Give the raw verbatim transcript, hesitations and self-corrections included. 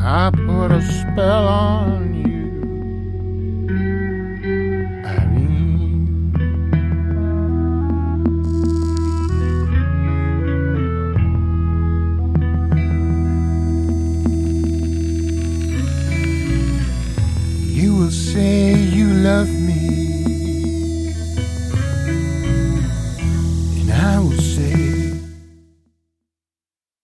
I put a spell on you, Irene. You will say you love me,